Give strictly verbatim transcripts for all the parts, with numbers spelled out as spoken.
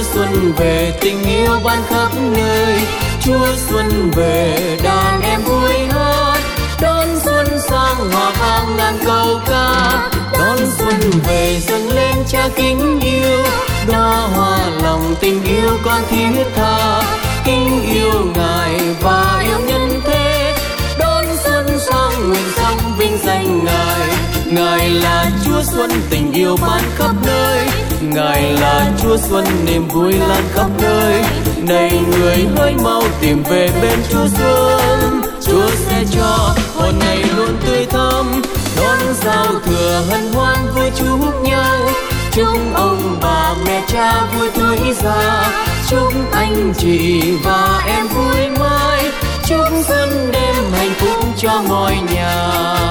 xuân về tình yêu ban khắp nơi, Chúa xuân về đàn em vui hát, đón xuân sang hòa vang ngàn câu ca. Đón xuân về dâng lên Cha kính yêu, đóa hoa lòng tình yêu con thiết tha, kính yêu Ngài và yêu nhân thế. Đón xuân sang nguyện sống vinh danh Ngài, Ngài là Chúa xuân tình yêu ban khắp nơi, Ngài là Chúa xuân niềm vui lan khắp nơi. Này người hỡi mau tìm về bên Chúa xuân, Chúa sẽ cho hồn này luôn tươi thắm. Đón giao thừa hân hoan vui chúc nhau, chúc ông bà mẹ cha vui tuổi già, chúc anh chị và em vui mãi, chúc xuân đêm hạnh phúc cho mọi nhà.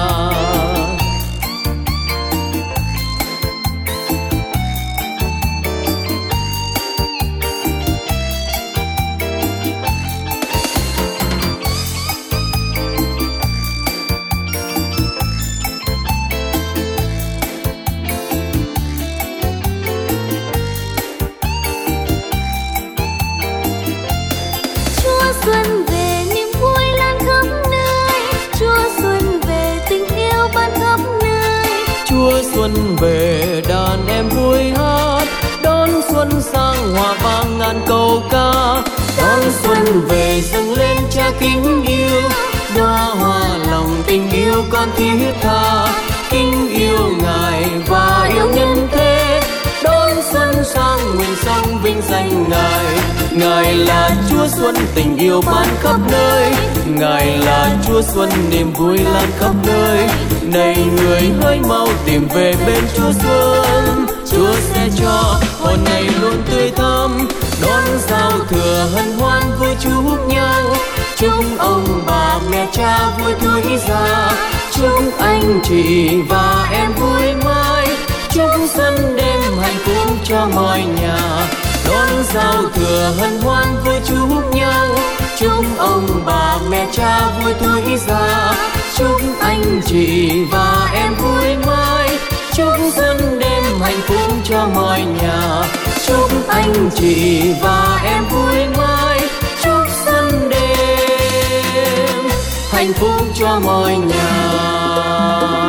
Xuân về niềm vui lan khắp nơi, Chúa xuân về tình yêu ban khắp nơi. Chúa xuân về đàn em vui hát, đón xuân sang hòa vang ngàn câu ca. Đón xuân về dâng lên Cha kính yêu, đóa hoa lòng tình yêu con thiết tha, kính yêu Ngài và yêu nhân thế. Đón xuân sang nguyện sống vinh danh Ngài, Ngài là Chúa xuân tình yêu ban khắp nơi, Ngài là Chúa xuân niềm vui lan khắp nơi. Này người hỡi mau tìm về bên Chúa xuân, Chúa sẽ cho hồn này luôn tươi thắm. Đón giao thừa hân hoan vui chúc nhau, chúc ông bà mẹ cha vui tuổi già, chúc anh chị và em vui mãi, chúc xuân đêm hạnh phúc cho mọi nhà. Đón giao thừa hân hoan vui chúc nhau, chúc ông bà mẹ cha vui tuổi già, chúc anh chị và em vui mãi, chúc xuân đêm hạnh phúc cho mọi nhà. Chúc anh chị và em vui mãi, chúc xuân đêm hạnh phúc cho mọi nhà.